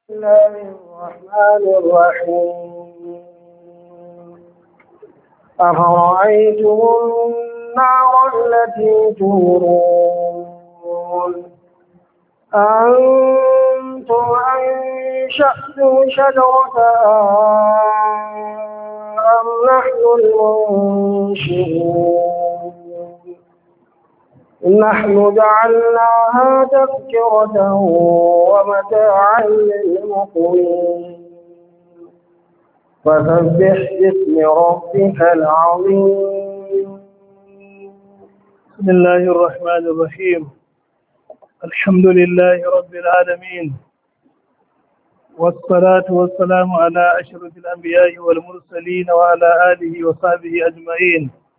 الله الرحمن الرحيم أفرأيتم النار التي تورون أنتم أنشأتم شجرتها أم نحن المنشئون نحن جعلناها تذكرة ومتاعا للمقوين فسبح باسم ربك العظيم. بسم الله الرحمن الرحيم. الحمد لله رب العالمين، والصلاة والسلام على أشرف الأنبياء والمرسلين وعلى آله وصحبه أجمعين.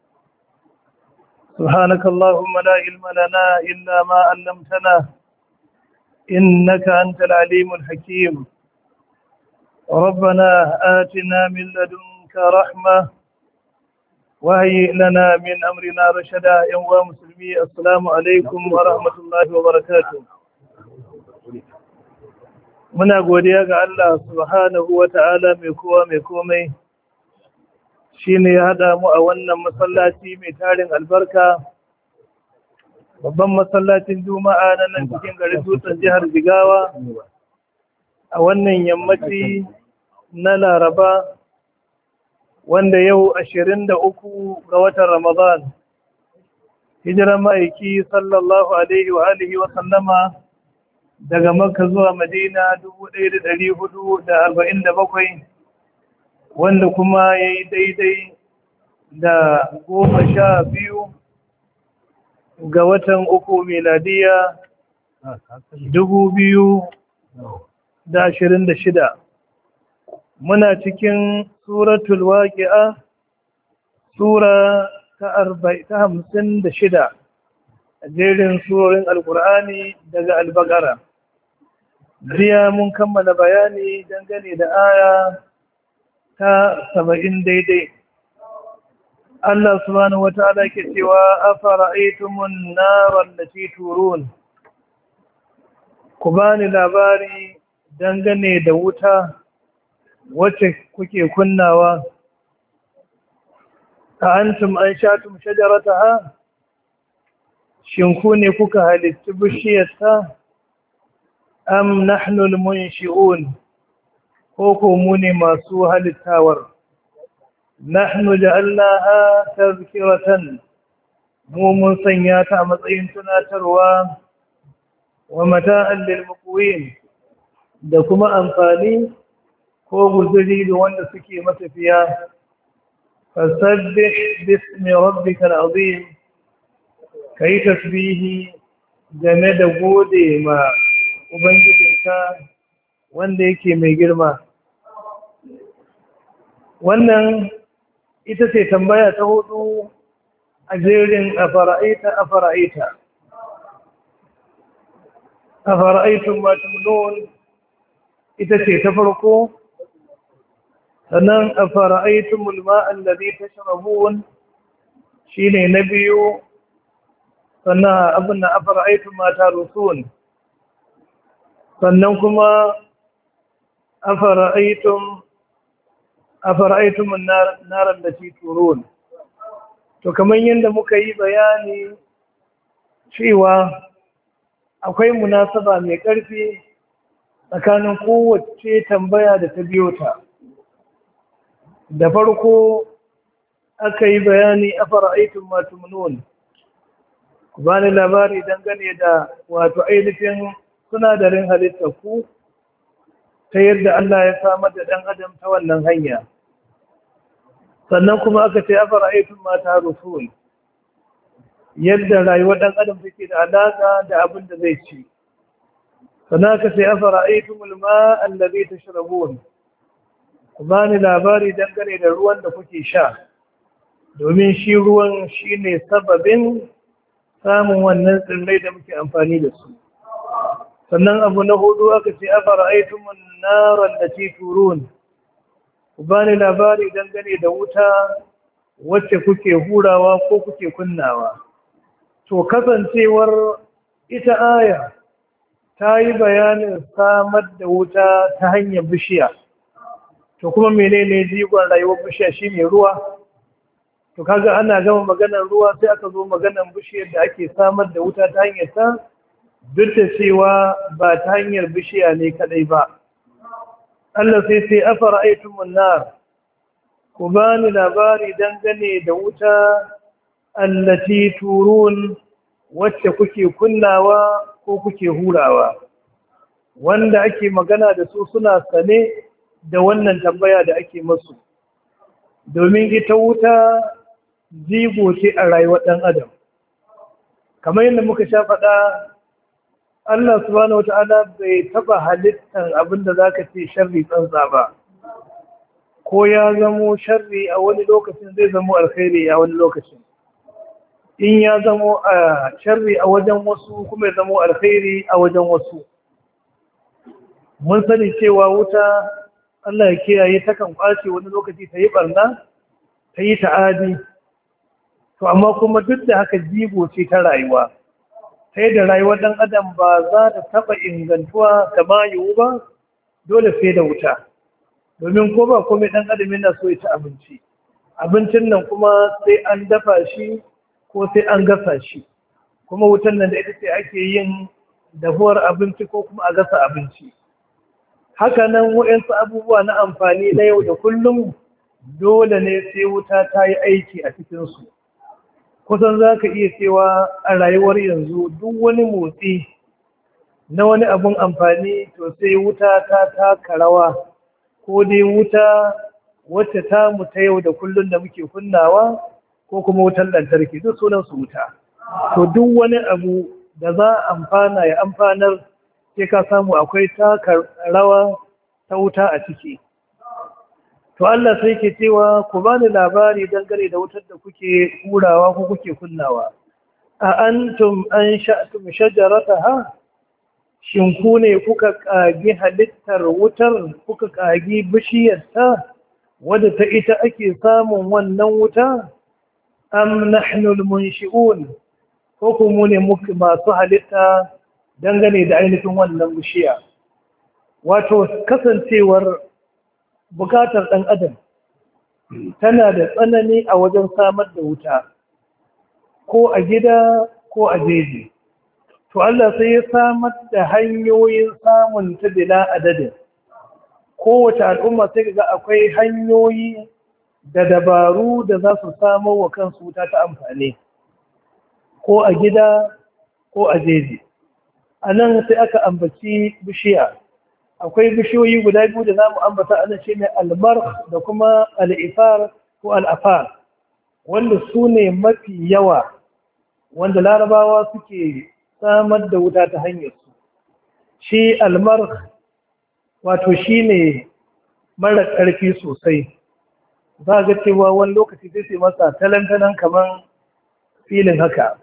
سبحانك اللهم لا علم لنا إلا ما علمتنا إنك أنت العليم الحكيم. ربنا آتنا من لدنك رحمة وهيئ لنا من أمرنا رشدا. يا مسلمي السلام عليكم ورحمة الله وبركاته. muna godiya ga Allah subhanahu wa ta'ala mai kowa mai komai, shi ne ya haɗa mu a wannan masallaci mai tarin albarka, babban masallacin juma'a na nan cikin garin Dutsen jihar Jigawa, a wannan yammaci na Laraba, wanda yau 23 ga watan Ramadan, hijiran ma'aiki sallallahu alaihi wa alihi wa sallama daga Makka zuwa Madina 1447, wanda kuma ya yi daidai da 12 ga watan uku miladiya 2026. Muna cikin suratul waqi'a, sura ta 56 a jerin surorin alkur'ani daga albaqara. Jiya mun kammala bayani dangane da aya ta 70 daidai. Allah subhanahu wata'ala ke cewa afara'aytumun nara allati turun, ku bani labari dangane da wuta wacce kuke kunnawa. A antum anshatum shajarataha, shin ku ne kuka halitta bishiyarta? Am nahnu almunshi'un, ko ko mu ne masu halittawar? Nahnu ja'alnaha tazkiratan, mu mun sanya ta a matsayin tunatarwa wa mata'an lil muqwin, da kuma amfani ko guzuri da wanda suke matafiya. Fasabbih bismi rabbikal azim, kai tasbihi game da gode ma ubangijinka wanda yake mai girma. Wannan ita ce tambaya ta hudu a jerin afara'aita ma tumnun, ita ce ta farko. Sannan afara'aitumul ma'an ladhi tashrabun shine na biyu. Sannan abin da afara'aitum ma tarusun. Sannan kuma afara'aitum naran da turun. To kamar yadda muka yi bayani cewa akwai munasaba mai ƙarfi tsakanin kowace tambaya da ta biyo ta. Da farko aka yi bayani afara'aitum ma tumnun, ku bani labari dangane da wato ainihin sinadarin halittar ku, ta yadda Allah ya samar da ɗan adam ta wannan hanya. Sannan kuma aka ce afara'aytum ma tarusun, yadda rayuwar ɗan adam take da alaƙa da abin da zai ci. Sannan aka ce afara'aytumul ma'a allazi tashrabun, ku bani labari dangane da ruwan da kuke sha, domin shi ruwan shine sababin samun wannan tsirrai da muke amfani da su. Sannan abu na hudu aka ce afara'aytumun nara allati turun, ku bani labari dangane da wuta wacce kuke hurawa ko kuke kunnawa. To kasancewar ita aya ta yi bayanin samar da wuta ta hanyar bishiya. To kuma menene jigon rayuwar bishiya shine ruwa. To kaga ana gama maganar ruwa sai aka zo maganar bishiyar da ake samar da wuta ta hanyar ta, duk da cewa ba ta hanyar bishiya ne kadai ba. Allah sai afara aitumun nar, ku bani labari dangane da wuta allati turun, wacce kuke kunnawa ko kuke hurawa. Wanda ake magana da su suna sane da wannan tambaya da ake masu, domin ita wuta jigo ce a rayuwar ɗan adam. Kamar yadda muka sha faɗa, Allah subhanahu wata'ala bai taɓa halittar abinda za ka ce sharri tsantsa ba, ko ya zamo sharri a wani lokacin zai zamo alkhairi a wani lokacin. In ya zamo a sharri a wajen wasu kuma ya zamo alkhairi a wajen wasu. Mun sani cewa wuta Allah ya kiyaye takan kwace wani lokaci ta yi barna, ta yi ta'adi. To amma kuma duk da haka jigo ce ta rayuwa. Ta da rayuwar ɗan adam ba za ta taɓa ingantuwa ta yiwu ba, dole sai da wuta. Domin ko ba komai ɗan adam yana so ya ci abinci. Abincin nan kuma sai an dafa shi ko sai an gasa shi. Kuma wutan nan da ita ce ake yin dahuwar abinci ko kuma a gasa abinci. Haka nan waɗansu abubuwa na amfani na yau da kullum dole ne sai wuta ta yi aiki a cikinsu. Kusan za ka iya cewa a rayuwar yanzu duk wani motsi na wani abun amfani to sai wuta ta taka rawa, ko dai wuta wacce ta mu ta yau da kullum da muke kunnawa ko kuma wutar lantarki, duk sunan su wuta. To duk wani abu da za a amfana ya amfanar sai ka samu akwai taka rawa ta wuta a ciki. To Allah sai ke cewa ku bani labari dangane da wutar da kuke hurawa ko kuke kunnawa. A antum an sha'tum shajarataha, shin ku ne kuka kagi halittar wutar, kuka kagi bishiyarta wadda ta ita ake samun wannan wuta? Am nahnu al-munshi'un, ko kuma ne masu halitta dangane da ainihin wannan bishiya? Wato kasancewar bukatar ɗan adam tana da tsanani a wajen samar da wuta, ko a gida ko a jeji. To Allah sai ya samar da hanyoyin samun ta bila adadin. Kowace al'umma sai ga akwai hanyoyi da dabaru da za su samar wa kansu wuta ta amfani, ko a gida ko a jeji. A nan sai aka ambaci bishiya. Akwai bishiyoyi guda biyu da za mu ambata a nan, shi ne albar da kuma al'ifar ko al'afar, wanda su ne mafi yawa wanda larabawa suke samar da wuta ta hanyarsu. Shi almar wato shi ne mara ƙarfi sosai, za ga cewa wani lokaci sai masa talantanan kamar filin haka,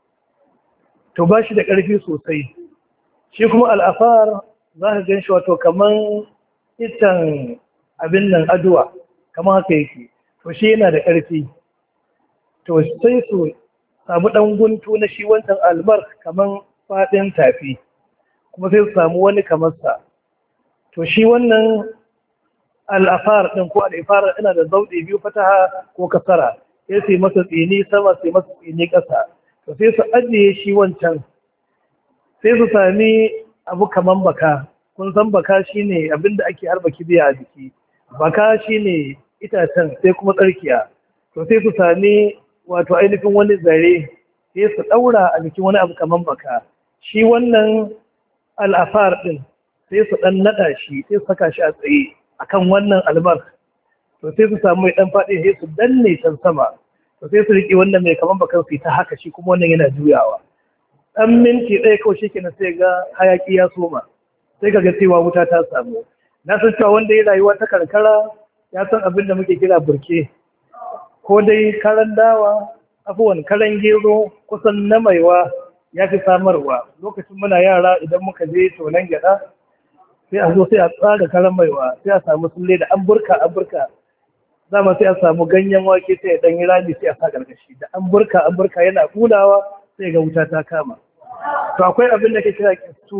to ba shi da ƙarfi sosai. Shi kuma al'afar za ka gan shi wato kamar itan abin nan aduwa, kamar haka yake, to shi yana da ƙarfi. To sai su samu ɗan guntu na shi wancan albar kamar faɗin tafi, kuma sai su samu wani kamar sa. To shi wannan al'afar ɗin ko al'ifar ina da zauɗe biyu, fataha ko kasara, sai su yi masa tsini sama, sai masa tsini ƙasa. To sai su ajiye shi wancan, sai su sami abu kaman baka. Kun san baka shine abinda ake harba kibiya a jiki, baka shine itacen, sai kuma tsarkiya. To sai su sami wato ainihin wani zare, sai su daura a jikin wani abu kaman baka. Shi wannan al'afar din sai su dan nada shi, sai su saka shi a tsaye akan wannan albar. To sai su samu mai dan faɗi, sai su danne can sama. To sai su riƙe wannan mai kaman bakan su ta haka, shi kuma wannan yana juyawa. ɗan minti ɗaya kawai shi kenan sai ga hayaƙi ya soma, sai ga cewa wuta ta samu. Na san cewa wanda ya rayuwa ta karkara ya san abin da muke kira burke, ko dai karan dawa, abubuwan karan gero kusan na maiwa ya fi samarwa. Lokacin muna yara idan muka je tonon gyaɗa sai a zo sai a tsaga karan maiwa, sai a samu sulle da an burka dama sai a samu ganyen wake sai a ɗan yi rami sai a sa ƙarƙashi, da an burka yana kulawa sai ga wuta ta kama. To akwai abin da ke kira kistu,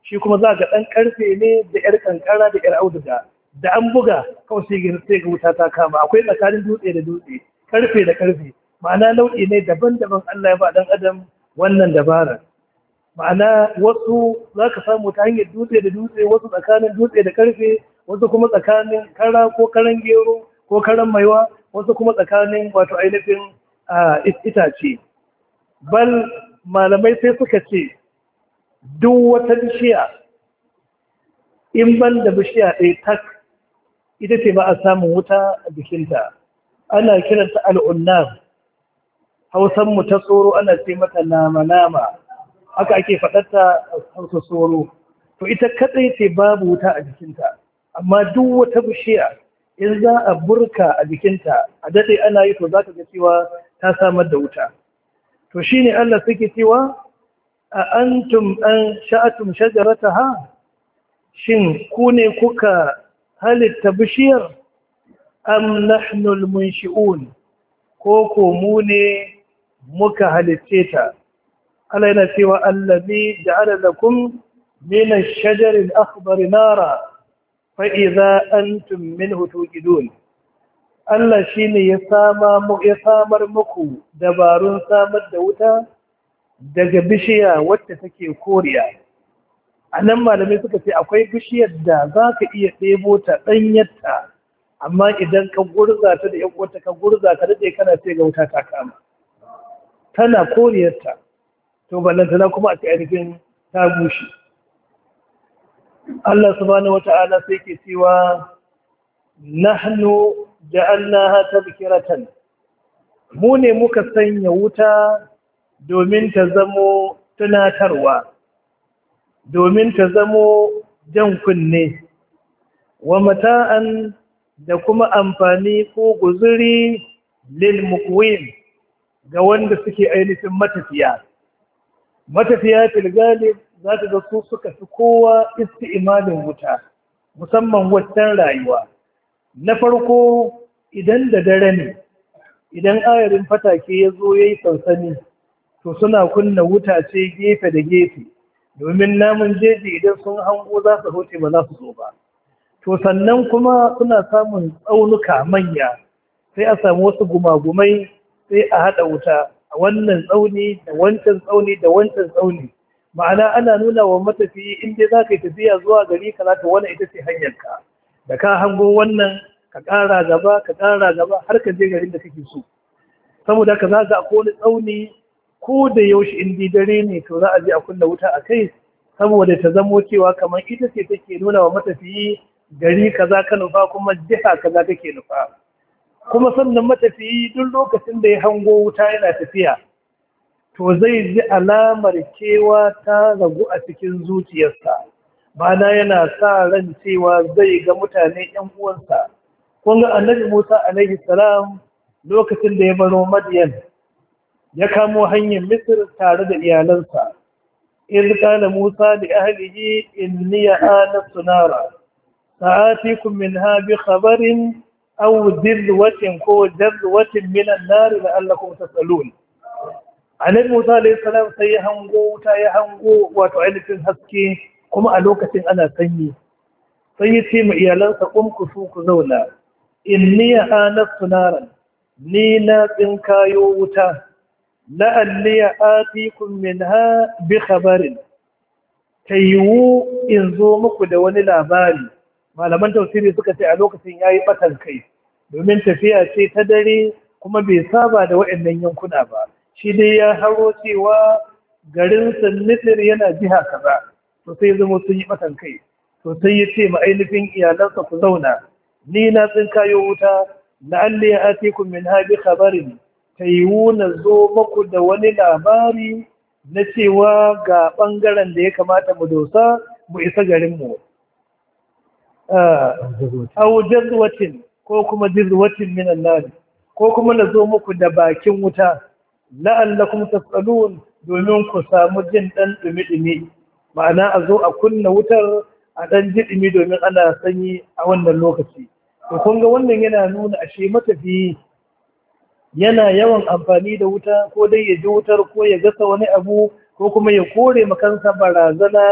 shi kuma za ga ɗan ƙarfe ne da ƴar ƙanƙara da ƴar auduga da an buga kawai sai ga wuta ta kama. Akwai tsakanin dutse da dutse, ƙarfe da ƙarfe, ma'ana nau'i ne daban-daban Allah ya ba ɗan adam wannan dabarar. Ma'ana wasu za ka samu ta hanyar dutse da dutse, wasu tsakanin dutse da ƙarfe, wasu kuma tsakanin kara ko karan gero ko karan maiwa, wasu kuma tsakanin wato ainihin itace. Bal malamai sai suka ce duk wata bishiya in ban da bishiya ɗaya tak ita ce ba a samun wuta a jikinta, ana kiranta al'unnar. Hausanmu ta tsoro ana ce mata nama-nama, haka ake faɗarta hausa tsoro. To ita kaɗai ce babu wuta a jikinta, amma duk wata bishiya in za a burka a jikinta a daɗe ana yi to za ka ga cewa ta samar da wuta. To shi ne Allah suke cewa a antum an sha'atum shajarataha, shin ku ne kuka halitta bishiyar am nahnul munshi'un, ko mu ne muka halitce ta. Allah yana cewa allazi ja'ala lakum min ash-shajari al-akhdari nara fa idza antum minhu tuqidun. Allah shine ya samar muku dabarun samar da wuta daga bishiya wacce take koriya. Anan malamai suka ce akwai bishiyar da zaka iya ɗebo ta ɗanyarta, amma idan ka gurza ta da yankwata ka gurza ka daɗe kana sai ga wuta ta kama, tana koriyarta. To ballantana kuma a ainihin ta bushe. Allah subhanahu wata'ala sai ke cewa nahnu ja'alnaha tadhkiratan, mu ne muka sanya wuta domin ta zamo tunatarwa, domin ta zamo jan kunne, wa mata'an da kuma amfani ko guzuri lil muqwim ga wanda suke ainihin matafiya tilgalib za ta ga su suka fi kowa isti'malin wuta, musamman waccan rayuwa. Na farko idan da dare ne, idan ayarin fatake ya zo ya yi sansani, to suna kunna wuta ce gefe da gefe, domin namun jeji idan sun hango za su hoce ba za su zo ba. To sannan kuma suna samun tsaunuka manya, sai a samu wasu gumagumai sai a haɗa wuta a wannan tsauni da wancan tsauni da wancan tsauni. Ma'ana ana nuna wa matafiyi inda za ka yi tafiya zuwa gari ka ta wani ita ce hanyarka, da ka hango wannan ka ƙara gaba ka ƙara gaba har ka je garin da kake so. Saboda ka za ga akwai wani tsauni ko da yaushe in dare ne to za a je a kunna wuta a kai, saboda ta zamo cewa kamar ita ce take nuna wa matafiyi gari kaza ka nufa kuma jiha kaza kake nufa. Kuma sannan matafiyi duk lokacin da ya hango wuta yana tafiya, to zai ji alamar kewa ta ragu a cikin zuciyarsa, bana yana sa ran cewa zai ga mutane ‘yan uwansa. Kun ga annabi Musa alaihi salam lokacin da ya baro Madiyan ya kamo hanyar Misir tare da iyalansa. In kana Musa da ahlihi inni anastu nara sa'atikum minha bi khabarin aw dirwatin ko dirwatin min an-nar la'allakum tasalun. Annabi Musa alayhi salam sai ya hango wato ainihin haske, kuma a lokacin ana sanyi. Sai ya ce ma iyalansa kumkusu ku zauna, inni anastu naran, ni na tsinkayo wuta, la'alli atikum minha bi khabarin, tayiwu in zo muku da wani labari. Malaman tafsiri suka ce a lokacin yayi batan kai, domin tafiya ce ta dare kuma bai saba da waɗannan yankuna ba. Shi dai ya haro cewa garin Sannitir yana jiha kaza, to sai zama sun yi batan kai. To sai ya ce ma ainihin iyalansa ku zauna, ni na tsinkayo wuta, la'alli atikum minha bi khabarin, tayiwu na zo muku da wani labari na cewa ga ɓangaren da ya kamata mu dosa mu isa garinmu. Au jazwatin ko kuma jazwatin minan nar, ko kuma na zo muku da bakin wuta, la'allakum tasalun, domin ku samu jin ɗan ɗumi-ɗumi. Ma'ana a zo a kunna wutar a ɗan ji ɗumi domin ana sanyi a wannan lokaci. To kun ga wannan yana nuna ashe matafiyi yana yawan amfani da wuta, ko dai ya ji wutar ko ya gasa wani abu ko kuma ya kore makansa barazana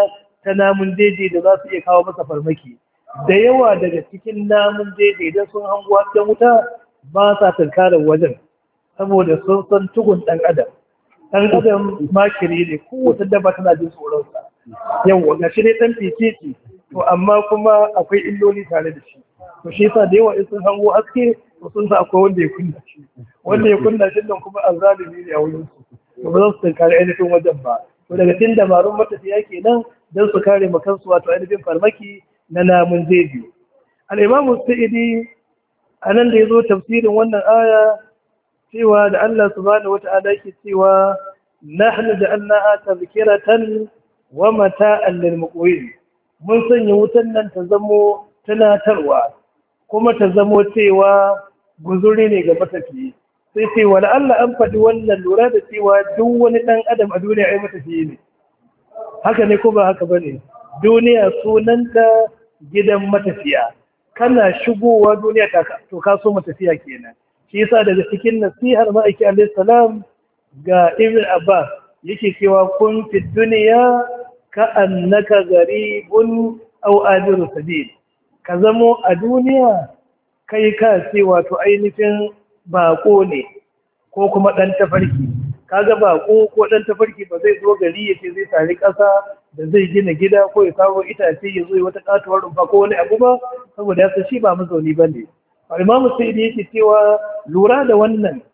ta namun jeji da za su iya kawo masa farmaki. Da yawa daga cikin namun jeji idan sun hango hasken wuta ba sa tunkarar wajen saboda sun san tugun ɗan adam. Ɗan adam makiri ne, kowace dabba tana jin tsoronsa. Yawwa ga shi dai ɗan fice to amma kuma akwai illoli tare da shi. To shi yasa da yawa in sun hango haske to sun sa akwai wanda ya kunna shi. Wanda ya kunna shi nan kuma azzalimi ne a wurin su. To ba za su tunkari ainihin wajen ba. To daga cikin dabarun matafiya kenan don su kare makansu wato ainihin farmaki na namun jeji. Al-Imam Sa'idi a nan da ya zo tafsirin wannan aya cewa da Allah subhanahu wata'ala yake cewa nahnu ja'alnaha tadhkiratan wa mata'an lil muqwin. Mun sanya wutan nan ta zamo tunatarwa kuma ta zamo cewa guzuri ne ga matafiyi. Sai ce wala Allah an faɗi wannan lura da cewa duk wani ɗan adam a duniya ai matafiyi ne. Haka ne ko ba haka bane? Duniya sunanta gidan matafiya. Kana shigowa duniya to ka so matafiya kenan. Shi yasa daga cikin nasihar ma'aiki alaihi salam ga Ibn Abbas yake cewa kun fi duniya ka annaka garibun aw ajiru sabil. Ka zamo a duniya kai ka ce wato ainihin bako ne ko kuma ɗan tafarki. Kaga bako ko ɗan tafarki ba zai zo gari ya ce zai tari ƙasa da zai gina gida ko ya kawo itace ya zo wata katuwar rumfa ko wani abu ba, saboda ya shi ba mazauni ba ne. Imamu Sa'idi yake cewa lura da wannan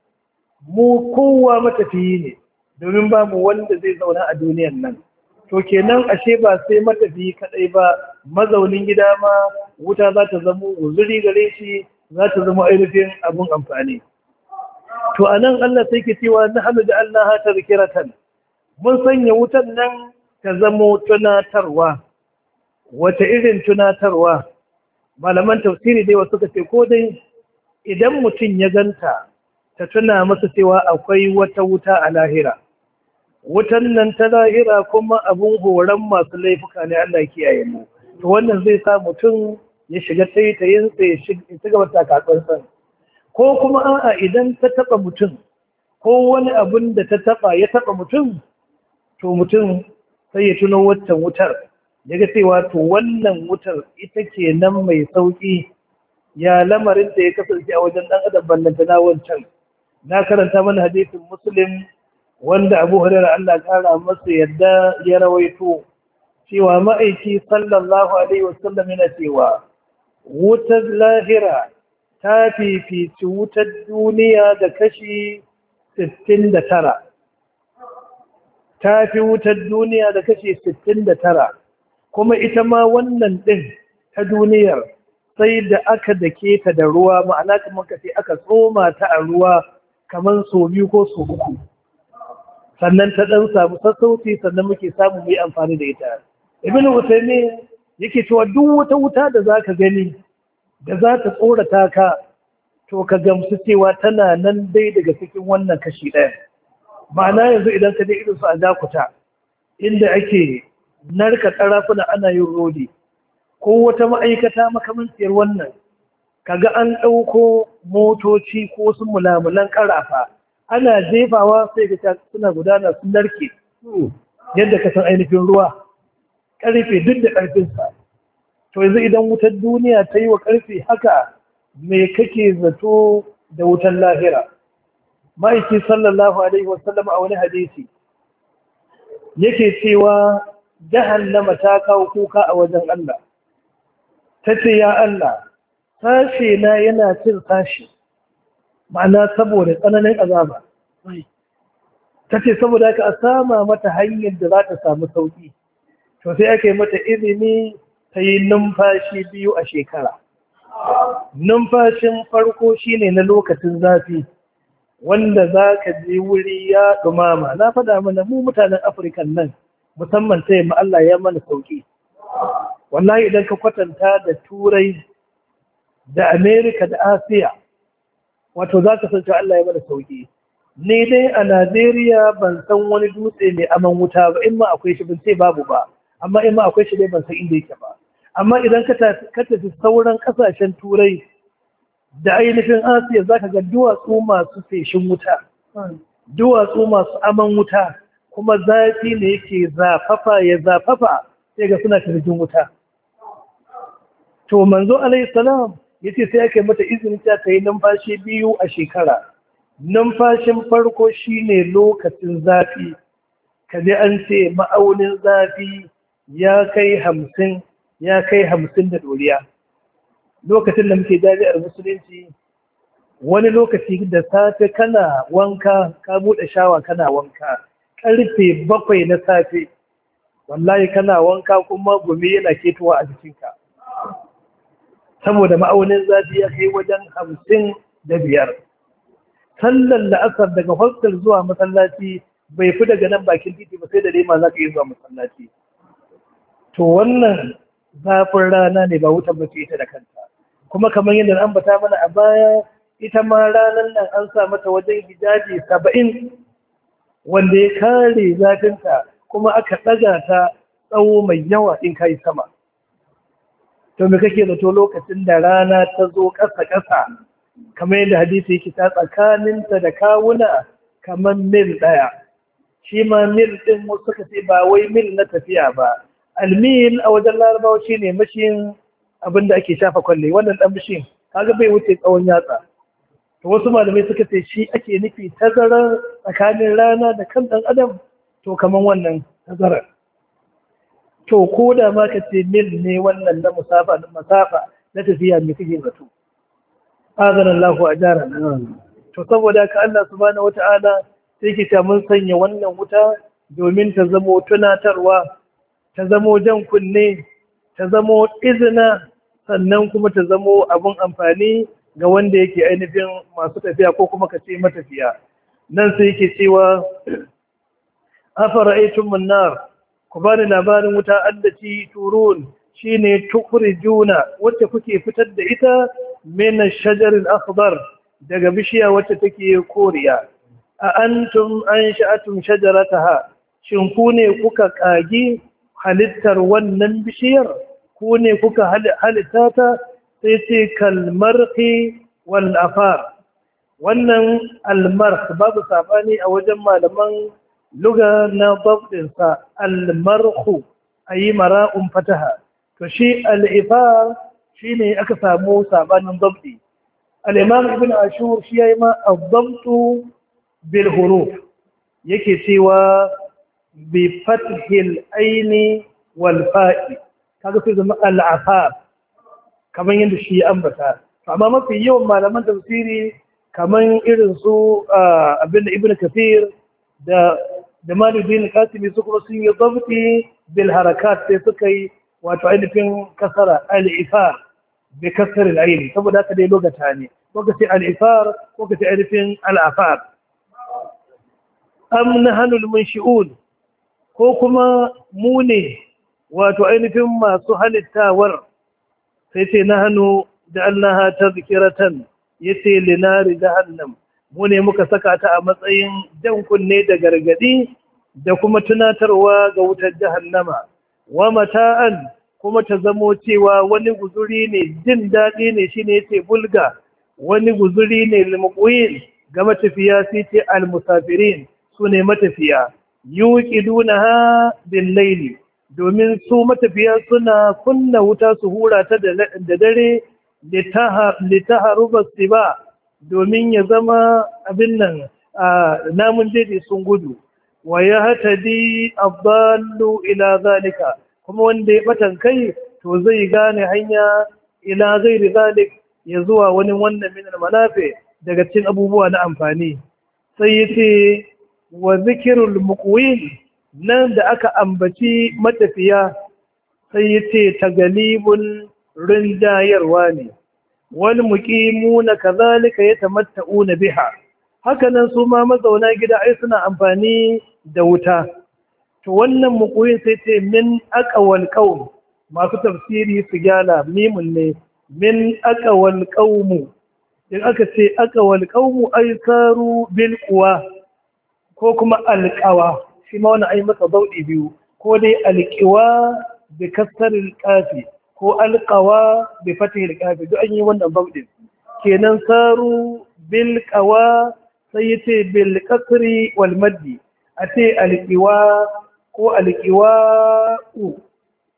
mu kowa matafiyi ne domin ba mu wanda zai zauna a duniyan nan. To kenan ashe ba sai matafiyi kadai ba, mazaunin gida ma wuta za ta zama uzuri gare shi, za ta zama ainihin abun amfani. To anan Allah sai ke cewa nahnu ja'alnaha tadhkiratan. Mun sanya wutan nan ta zama tunatarwa. Wata irin tunatarwa? Malaman tafsiri dai wasu ce ko dai idan mutum ya ganta ta tuna masa cewa akwai wata wuta a lahira. Wutan nan ta lahira kuma abun horon masu laifuka ne, Allah kiyaye mu. To wannan zai sa mutum ya shiga taitayinsa ya ci gaba takatsansa. Ko kuma a'a idan ta taba mutum ko wani abun da ta taba ya taba mutum, to mutum sai ya tuno waccan wutar, daga cewa to wannan wutar ita ke nan mai sauƙi, ya lamarin da ya kasance a wajen ɗan adam ballanta na wancan. Na karanta mana hadisin Muslim wanda Abu Hurairah Allah kara masa yadda ya rawaito cewa ma'aiki sallallahu alaihi wasallam yana cewa wutar lahira ta fifici wutar duniya da kashi 69. Ta fi wutar duniya da kashi 69. Kuma ita ma wannan ɗin ta duniyar sai da aka dake ta da ruwa, ma'ana kamar ka ce aka tsoma ta a ruwa kamar so 2 ko so 3, sannan ta ɗan samu sassauci, sannan muke samu mu yi amfani da ita. Ibn Uthaymeen yake cewa duk wata wuta da za ka gani da za ta tsorata ka, to ka gamsu cewa tana nan dai daga cikin wannan kashi ɗaya. Ma'ana yanzu idan ka je irin su a Jakuta inda ake narka ƙarafuna ana yin rodi, ko wata ma'aikata makamanciyar wannan, kaga an ɗauko motoci ko su mulamulan ƙarafa ana jefawa sai ga suna gudana sun narke yadda ka san ainihin ruwa, ƙarfe duk da ƙarfinsa. To yanzu idan wutar duniya ta yi wa ƙarfe haka, me kake zato da wutar lahira? Ma'aiki sallallahu alaihi wasallam a wani hadisi yake cewa jahannama ta kawo kuka a wajen Allah. Ta ce, ya Allah, sashe na yana cin sashi, ma'ana saboda tsananin azaba. Ta ce, saboda haka a sama mata hanyar da za ta samu sauƙi. To sai aka yi mata izini ta yi numfashi 2 a shekara. Numfashin farko shine na lokacin zafi, wanda za ka je wuri ya dumama. Na faɗa mana mu mutanen Afirka nan, musamman ta yamma Allah ya mana sauƙi. Wallahi idan ka kwatanta da Turai da Amerika da Asiya, wato za ka san cewa Allah ya mana sauƙi. Ni dai a Najeriya ban san wani dutse mai aman wuta ba, in ma akwai shi ban ce babu ba, amma in ma akwai shi dai ban san inda yake ba. Amma idan ka tafi sauran ƙasashen Turai da ainihin Asiya, za ka ga duwatsu masu feshin wuta, duwatsu masu aman wuta, kuma zafi ne yake zafafa ya zafafa sai ga suna kirjin wuta. To manzo alaihi salam yace sai aka yi mata izini ta yi numfashi 2 a shekara. Numfashin farko shine lokacin zafi, kaje an ce ma'aunin zafi ya kai 50, ya kai 50 da doriya. Lokacin da muke jami'ar musulunci, wani lokaci da safe kana wanka, ka bude shawa kana wanka karfe 7 na safe, wallahi kana wanka kuma gumi yana ketowa a jikinka, saboda ma'aunin zafi ya kai wajen 55. Sallar la'asar daga hostel zuwa masallaci bai fi daga nan bakin titi ba, sai da lema za ka yi zuwa masallaci. To wannan zafin rana ne, ba wutan bace ita da kanta. Kuma kamar yadda an ambata mana a baya, ita ma ranar nan an sa mata wajen hijabi 70 wanda ya kare zafinta, kuma aka ɗaga ta tsawo mai yawa in kai sama. To me kake zato lokacin da rana ta zo ƙasa-ƙasa, kamar yadda hadisi yake ta tsakaninta da kawuna kamar mil 1. Shi ma mil ɗin wasu suka ce ba wai mil na tafiya ba. Almil a wajen larabawa shi ne mashin abin da ake shafa kwalle, wannan ɗan mashin kaga bai wuce tsawon yatsa. To wasu malamai suka ce shi ake nufi tazarar tsakanin rana da kan ɗan adam, to kamar wannan tazarar. To ko da ma ka ce mil ne wannan na masafa na tafiya mai kake zato. Azan Allahu ajara. To saboda ka Allah subhanahu wata'ala sai ke ta mun sanya wannan wuta domin ta zamo tunatarwa, ta zamo jan kunne, ta zamo izina, sannan kuma ta zamo abun amfani ga wanda yake ainihin masu tafiya ko kuma ka ce matafiya. Nan sai yake cewa afara'aytum an-nar, ku bani labarin wuta allati turun, shine tukhrijuna wacce kuke fitar da ita min ash-shajar al-akhdar, daga bishiya wacce take koriya. A antum ansha'atum shajarataha, shin ku ne kuka kagi halittar wannan bishiyar, ku ne kuka halitta ta? Sai ce kalmarqi wal afar. Wannan almarq babu sabani a wajen malaman luga na babdinsa, almarhu ayi mara'un fataha. To shi al-ifar shine aka samu sabanin babdi. Al-imam ibn ashur shi yayi ma ad-dabtu bil huruf, yake cewa bi fathil aini wal fa'i, kaga sai zama al-afar kamar yadda shi ya ambata. Amma mafi yawan malaman tafsiri kamar irin su abin da ibn kathir da Jamaluddin Qasimi su kuma sun yi zabti bil harakat, sai suka yi wato ainihin kasara al-ifar bi kasar al-ayn, saboda haka dai lugata ne, ko ka ce al-ifar ko ka ce ainihin al-afar. Am nahnu al-munshi'un, ko kuma mu ne wato ainihin masu halittawar. Sai ce nahnu ja'alnaha tadhkiratan, yace linari jahannam, mu ne muka saka ta a matsayin jan kunne da gargadi da kuma tunatarwa ga wutar jahannama, wa mata'an, kuma ta zamo cewa wani guzuri ne, jin daɗi ne, shine yace bulga, wani guzuri ne lilmuqwin ga matafiya, sai ce almusafirin, su ne matafiya. Yuqidunaha bil layli, domin su matafiya suna kunna wuta su hura ta da dare, litaharuba siba, domin ya zama abin nan namun jeji sun gudu. Wa ya hatadi abdallu ila zalika, kuma wanda ya batan kai to zai gane hanya ila ghairi zalik, ya zuwa wani wannan min manafi daga cikin abubuwa na amfani. Sai yace wa zikrul muqwin, nan da aka ambaci matafiya sai yace tagalibun rinjayarwa ne, wal muqimuna kazalika yatamatta'una biha, hakanan su ma mazauna gida ai suna amfani da wuta. To wannan muqwin sai ce min aqwal qaum, masu tafsiri su gyala mimun ne, min aqwal qaum. In aka ce aqwal qaum ay saru bil quwa ko kuma alqawa, shi ma wannan ai masa baudi biyu, ko dai alqiwa bi kasril qafi ko alqawa bi fathil qafi, duk an yi wannan baudin. Kenan saru bil qawa sai yace bil kasri wal maddi, a ce alqiwa ko alqiwa'u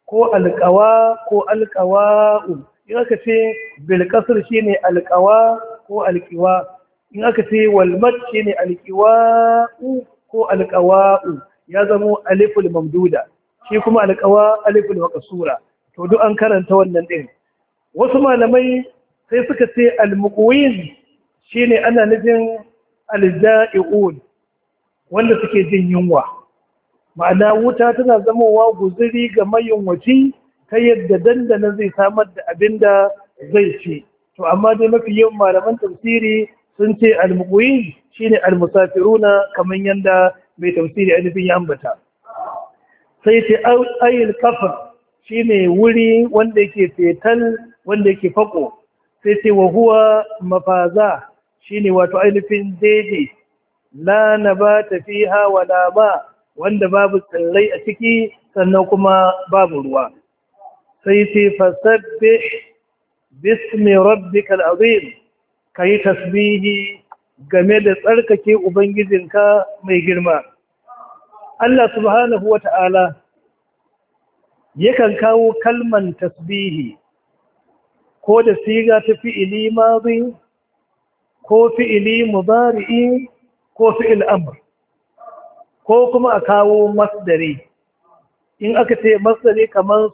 ko alƙawa ko alƙawa'u. In aka ce bilkasar shi ne alƙawa ko alƙiwa. In aka ce walmat shi ne alƙiwa'u ko alƙawa'u, ya zamo aliful mamduda, shi kuma alƙawa aliful makasura. To duk an karanta wannan ɗin. Wasu malamai sai suka ce almuqwin shi ne ana nufin alja'i'un, wanda suke jin yunwa. Ma'ana wuta tana zamowa guzuri ga mayunwaci ta yadda dandana zai samar da abin da zai ci. To amma dai mafi yawan malaman tafsiri sun ce al-muqwin shine al-musafiruna, kamar yanda mai tafsiri ainihin ya ambata. Sai ce ayil kafar shine wuri wanda yake fetal, wanda yake fako. Sai ce wa huwa mafaza shine wato ainihin daidai, la nabata fiha wala ma, wanda babu tsirrai a ciki sannan kuma babu ruwa. Sai ce fasabbih bismi rabbikal azim, kai tasbihi game da tsarkake ubangijinka mai girma. Allah subhanahu wata'ala yakan kawo kalman tasbihi ko da siga ta fi'ili madi ko fi'ili mudari'i ko fi'il amr, ko kuma a kawo masdari. In aka ce masdari kamar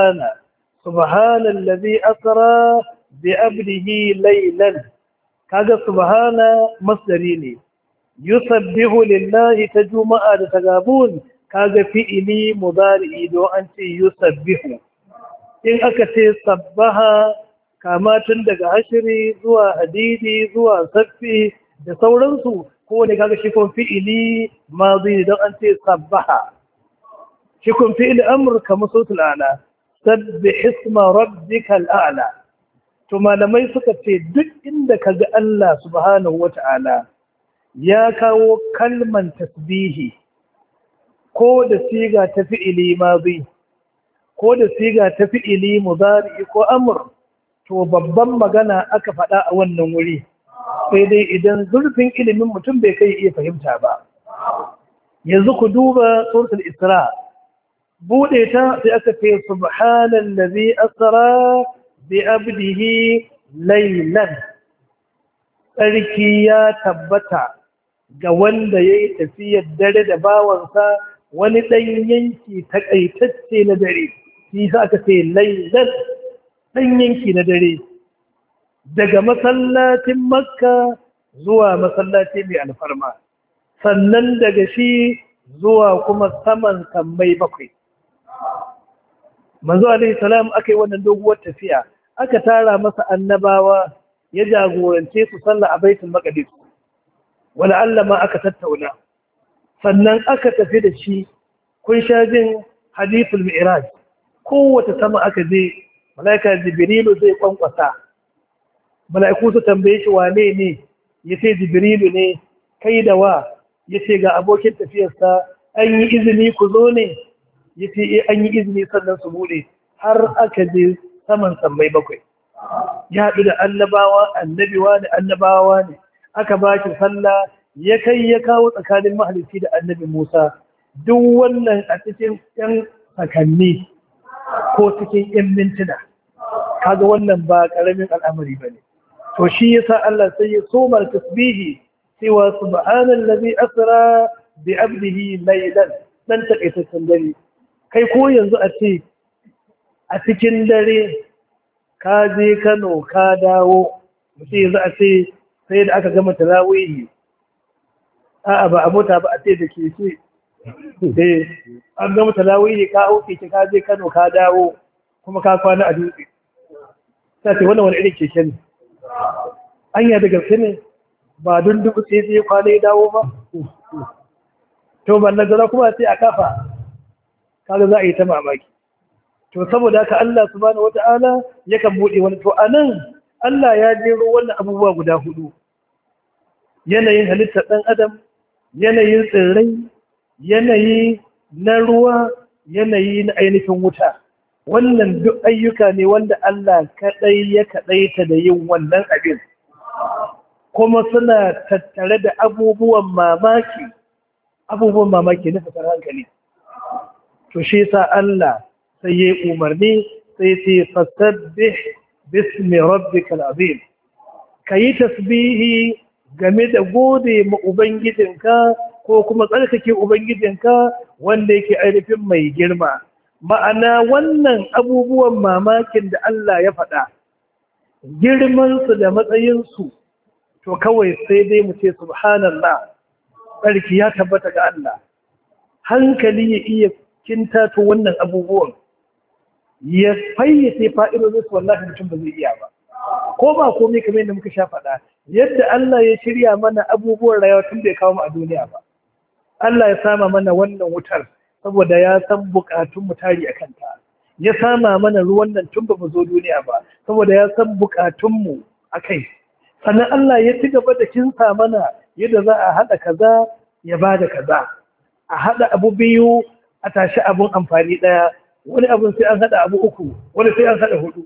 subhanallazi asra bi abdihi laylan, kaga subhana masdari ne. Yusabbihu lillahi ta juma'a da tagabun, kaga fi'ili mudari'i don an ce yusabbihu. In aka ce sabbaha, kama tun daga hashiri zuwa hadidi zuwa saffi da sauransu, kowane kaga shi kun fi'ili mazi don an ce sabbaha. Shi kun fi'ili amur kamar sautul ala, sabbi isma rabbikal a'la. To malamai suka ce duk inda kaga Allah subhanahu wata'ala ya kawo kalman tasbihi ko da siga ta fi'ili mazi ko da siga ta fi'ili mudari ko amr, to babban magana aka faɗa a wannan wuri, sai dai idan zurfin ilimin mutum bai kai iya fahimta ba. Yanzu ku duba suratul Isra, bude ta sai aka ce subhanallazi asra bi abdihi laylan, tsarki ya tabbata ga wanda yayi tafiyar dare da bawansa wani ɗan yanki takaitacce na dare. Shi sa aka ce laylan, ɗan yanki na dare, daga masallacin Makka zuwa masallaci mai alfarma, sannan daga shi zuwa kuma saman sammai bakwai. Manzo alaihi salam aka yi wannan doguwar tafiya, aka tara masa annabawa, ya jagorance su sallah a Baitul Maqdis, wala Allah ma aka tattauna, sannan aka tafi da shi. Kun sha jin hadithul mi'raj, kowace sama aka je, malaika Jibrilu zai kwankwasa, mala'iku su tambaye shi wane ne, ya ce Jibrilu ne. Kai da wa? Ya ce ga abokin tafiyarsa. An yi izini ku zo ne? Ya ce an yi izini, sannan su bude har aka je saman sammai bakwai. Ya haɗu da annabawa, annabiwa da annabawa ne, aka ba shi sallah, ya kai ya kawo tsakanin mahalicci da annabi Musa. Duk wannan a cikin 'yan sakanni ko cikin 'yan mintuna, kaga wannan ba ƙaramin al'amari ba ne. To shi yasa Allah sai ya soma tasbihi cewa subhanallazi asra bi abdihi laylan, dan takaitaccen dare. Kai ko yanzu a ce a cikin dare ka je Kano ka dawo, mutum yanzu a ce sai da aka gama tarawihi, a'a ba a mota ba, a ce da keke, an gama tarawihi ka hau keke ka je Kano ka dawo kuma ka kwana a dutse. Ta ce wannan wani irin keke ne? Anya da gaske ne ba don duk sai zai kwana ya dawo ba? To ban nazara kuma sai a kafa, kaga za a yi ta mamaki. To saboda haka Allah subhanahu wata'ala yakan bude wani. To anan Allah ya jero wannan abubuwa guda hudu: yanayin halittar ɗan adam, yanayin tsirrai, yanayi na ruwa, yanayi na ainihin wuta. Wannan duk ayyuka ne wanda Allah kaɗai ya kaɗaita da yin wannan abin, kuma suna tattare da abubuwan mamaki na fitar hankali. To shi sa Allah sai yayi umarni sai ce fasabbih bismi rabbikal azim kayi tasbihi game da gode ma ubangijinka ko kuma tsarkake ubangijinka wanda yake ainihin mai girma. Ma'ana wannan abubuwan mamakin da Allah ya faɗa girmansu da matsayinsu to kawai sai dai mu ce subhanallah, tsarki ya tabbata ga Allah. Hankali ya iya kintato wannan abubuwan ya fayyace fa'idodin su, wallahi mutum ba zai iya ba. Ko ba komai kamar yadda muka sha faɗa, yadda Allah ya shirya mana abubuwan rayuwa tun bai kawo mu a duniya ba. Allah ya sama mana wannan wutar saboda ya san bukatun mu tari a kanta. Ya sama mana ruwan nan tun ba mu zo duniya ba saboda ya san bukatun mu akai. Sannan Allah ya ci gaba da kinsa mana yadda za a haɗa kaza ya bada kaza. A haɗa abu biyu a tashi abun amfani ɗaya, wani abun sai an haɗa abu uku, wani sai an haɗa hudu.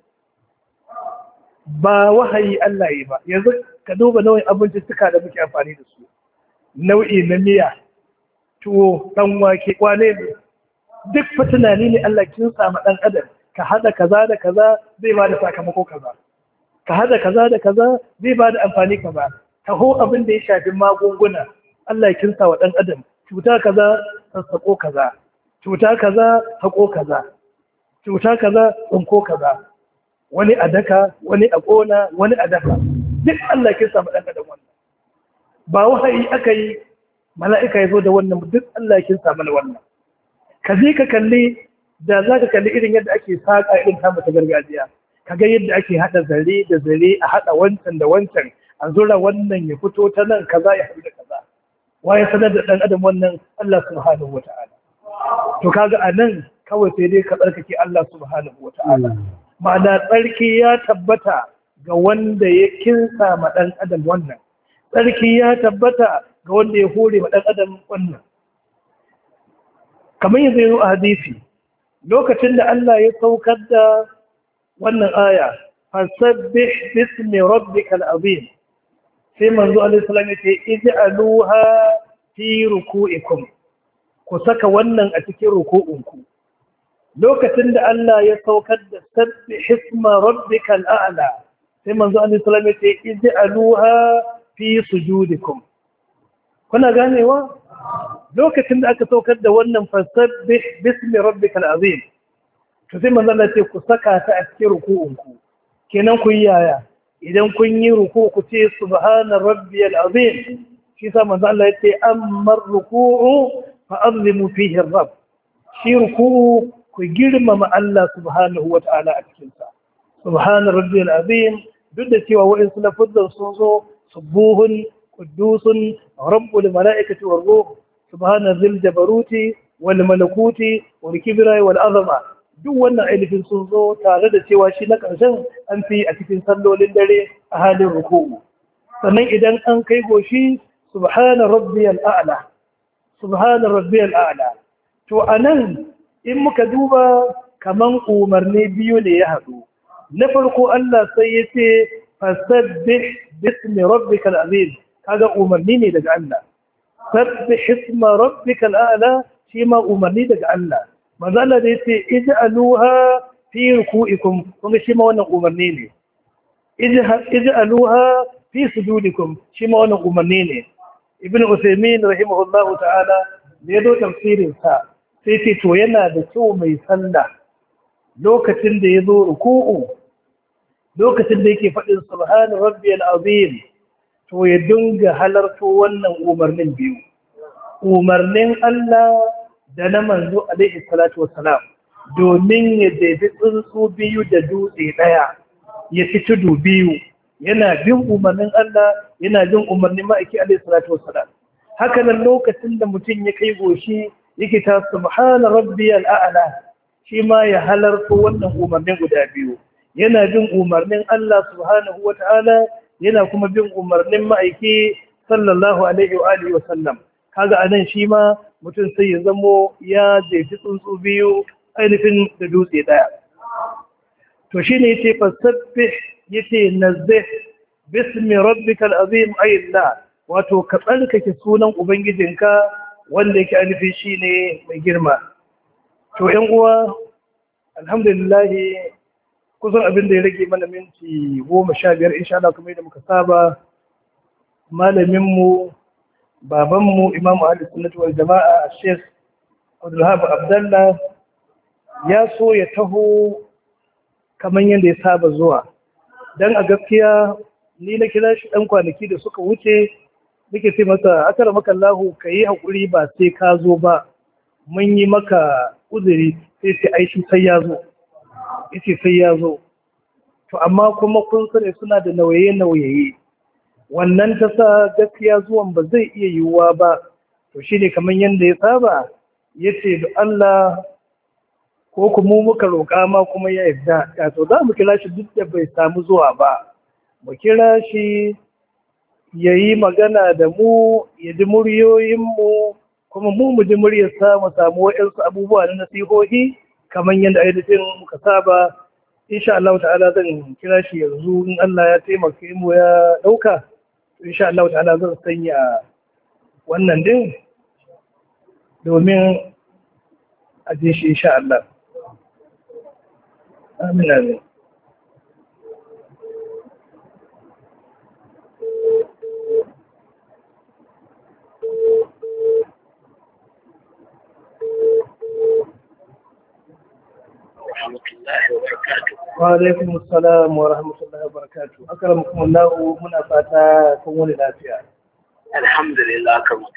Ba wahayi Allah yi ba. Yanzu ka duba nau'in abinci suka da muke amfani da su, nau'i na miya, tuwo, ɗan wake, kwane ne, duk fa tunani ne Allah kin samu ɗan adam. Ka haɗa kaza da kaza zai ba da sakamako kaza, ka haɗa kaza da kaza zai ba da amfani kaza. Taho abin da ya shafi magunguna, Allah kin sa wa ɗan adam cuta kaza sassaƙo kaza, cuta kaza haƙo kaza, cuta kaza tsinko kaza, wani a daka, wani a ƙona, wani a daka. Duk Allah kin samu ɗan adam wannan. Ba wahayi aka yi mala'ika ya zo da wannan, duk Allah kin samu na wannan. Ka je ka kalli, da za ka kalli irin yadda ake saƙa irin tamu ta gargajiya, ka ga yadda ake haɗa zare da zare, a haɗa wancan da wancan, a zura wannan ya fito ta nan kaza ya haɗu da kaza. Waye sanar da ɗan adam wannan? Allah subhanahu wa ta'ala. To kaga a nan kawai sai dai ka tsarkake Allah subhanahu wa ta'ala. Ma'ana tsarki ya tabbata ga wanda ya kinsa ma ɗan adam wannan. Tsarki ya tabbata ga wanda ya hore ma ɗan adam wannan. Kamar yanzu yanzu a hadisi, lokacin da Allah ya saukar da wannan aya, fasabbih bismi rabbikal azim, sai manzo alaihi salam ya ce ij'aluha fi ruku'ikum, ku saka wannan a cikin ruku'unku. Lokacin da Allah ya saukar da sabbih isma rabbikal a'la, sai manzo alaihi salam ya ce ij'aluha fi sujudikum. Kuna ganewa? Lokacin da aka saukar da wannan fasabbih bismi rabbikal azim, to sai manzo Allah ya ce ku saka ta a cikin ruku'unku. Kenan ku yi yaya? Idan kun yi ruku ku ce subhana rabbiyal azim. Shi sa manzo Allah ya ce amma ruku'u fa azimu fihi rabb. Shi ruku'u ku girmama Allah subhanahu wa ta'ala a cikin sa. Subhana rabbiyal azim, duk da cewa wa'insu lafazan sun zo subuhun quddusun rabbul malaikati war ruh, subhana dhil jabaruti wal malakuti wal kibri wal azama. Duk wannan ainihin sun zo tare da cewa shi na ƙarshen an fi a cikin sallolin dare a halin ruku'u. Sannan idan an kai goshi subhana rabbiyal a'la, subhana rabbiyal a'la. To anan in muka duba kaman umarni biyu ne ya haɗu. Na farko Allah sai ya ce fasabbih bismi rabbikal azim, kaga umarni ne daga Allah. Sabbih isma rabbikal a'la, shi ma umarni daga Allah. Manzo Allah da yace ij'aluha fi ruku'ikum, kuma shi ma wannan umarni ne. Ij'aluha fi sujudikum, shi ma wannan umarni ne. Ibn Uthaymeen rahimahullahu ta'ala da ya zo tafsirin sa sai ce to yana da kyau mai sallah lokacin da ya zo ruku'u, lokacin da yake faɗin subhana rabbiyal azim, to ya dinga halarto wannan umarnin biyu, umarnin Allah da na manzo alaihi salatu wassalam, domin ya jefi tsuntsu biyu da dutse ɗaya, ya fi tudu biyu, yana bin umarnin Allah, yana bin umarnin ma'aiki alaihi salatu wassalam. Haka nan lokacin da mutum ya kai goshi yake ta subhana rabbiyal a'la, shi ma ya halarto wannan umarnin guda biyu, yana bin umarnin Allah subhanahu wata'ala, yana kuma bin umarnin ma'aiki sallallahu alaihi wa alihi wa sallam. Kaga anan shi ma mutum sai ya zamo ya jefi tsuntsu biyu ainihin da dutse daya. To shi ne yace fasabbih, yace nazzih bismi rabbikal azim ayyalla, wato ka tsarkake sunan ubangijinka wanda yake ainihin shine mai girma. To yan uwa, alhamdulillah kusan abin da ya rage mana minti 15 insha Allah kuma yadda muka saba malaminmu babanmu imamu ahli sunnati wal jama'a Sheikh Abdulwahab Abdallah ya so ya taho kamar yadda ya saba zuwa dan a gaskiya ni na kira shi dan kwanaki da suka wuce nake ce masa akara maka Allahu kai hakuri ba sai ka zo ba mun yi maka uzuri sai aishi sai ya zo yace sai ya zo to amma kuma kun sani suna da nauye wannan ta sa gaskiya zuwan ba zai iya yiwuwa ba to shine kamar yanda ya saba yace da Allah ko kuma muka roƙa ma kuma ya yarda ya to za mu kira shi duk da bai samu zuwa ba mu kira shi yayi magana da mu ya ji muryoyinmu kuma mu ji muryarsa mu samu wa'ansu abubuwa na nasihohi kamar yadda ainihin muka saba insha Allah ta'ala zan kira shi yanzu in Allah ya taimaka mu ya dauka insha Allah ta'ala zan sanya wannan din domin a ji shi insha Allah amin amin وعليكم السلام ورحمة الله وبركاته أكرمكم الله منا فاتا كون لافيا الحمد لله كما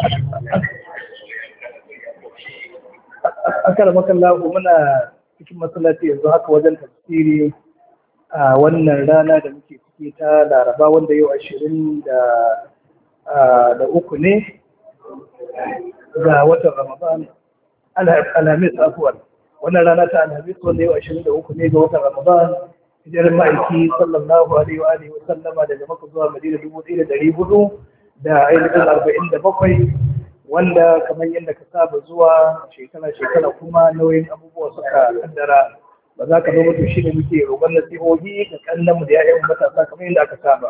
أكرمك الله منا cikin masallaci yanzu haka wajen tafsiri a wannan rana da muke ciki ta Laraba wanda yau 23 ne ga watan Ramadan alhamis afuwan wannan rana ta alhamis wanda yau 23 ne ga watan Ramadan hijirar ma'aiki sallallahu alaihi wa alihi wa sallama daga Makka zuwa Madina 1447 wanda kamar yadda ka saba zuwa shekara kuma nauyin abubuwa suka kaddara ba za ka zo mutu shi ne muke roƙon nasihohi da kallon da ya'yan matasa kamar yadda aka saba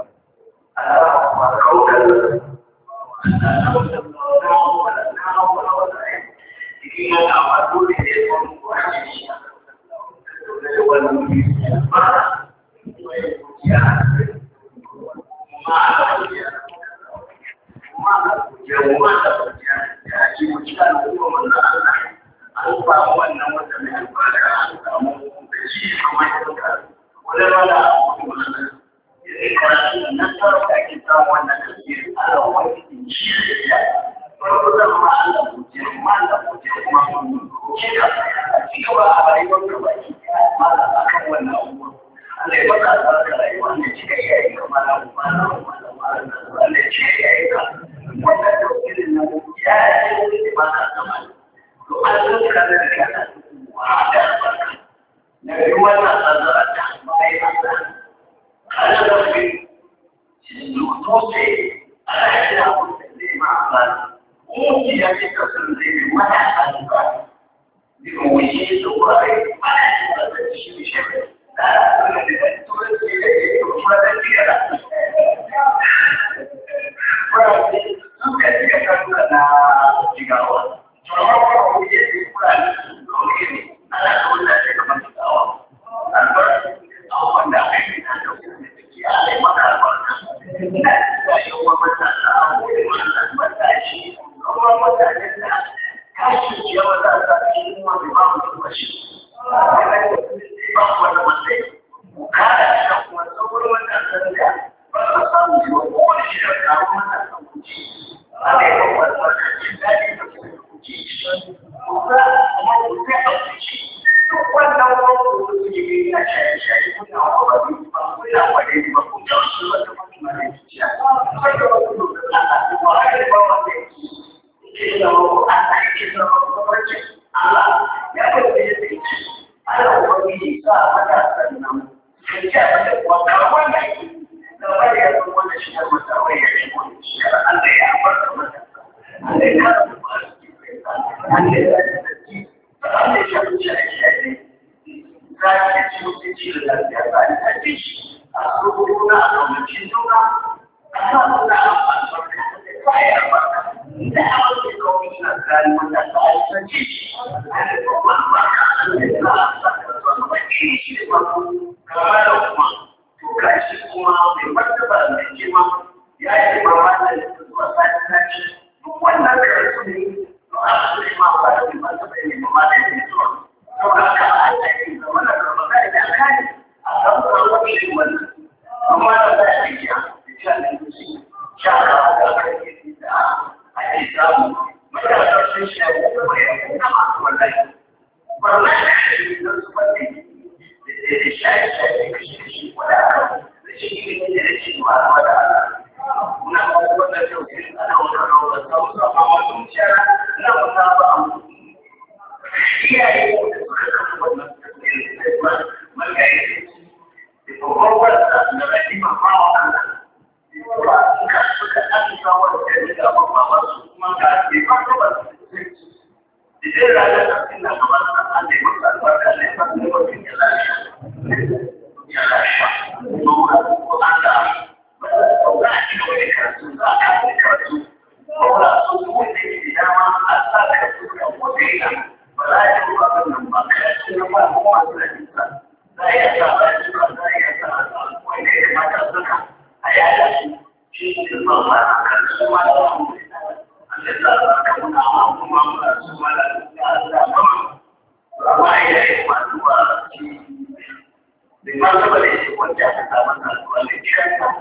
da yawan da kawai suna tsari wanda ta aikanci da kuma barka da za a sa da zuwa wani shi da ba kama da kuma to kashi kuma mai martaba da jima ya yi mama da zuwa sati duk wannan karatu ne to a su ne ma ba da martaba ne mama da ya zuwa to haka a yi zama da zama da ya kai a samu wani shi wannan amma da za a yi ya shaka da kai da ake samu mutane sun shafi da wani na masu wallahi wallahi shi da su bane da shayi kashi wanda da shi ne da shi ma wanda na wannan yau ana wannan rawar da amma mun shara na wannan ba mu iyaye da suka kafa wannan man ga yi da kowa da na rage ma Allah suka aka wanda da babba su kuma ga ke farko ba da zai rana da ina ba da Allah ya masa albarka ne ba da wani ya lafiya ya lafiya to ko anda ba da shi ne karatu za ka yi karatu ko da su wanda ke da ma a sa ka su ka wanda ya ba za ya yi ba nan ba ka shi ne ba ko a da za ya ta ba shi ba za ya ta wanda ya mata suka a yaya shi ne ba ma kan su ma da Allah ka muna kuma su ma da Allah ba ba ya yi maduwa shi da ma ba da shi wanda ya ta mata zuwa ne shi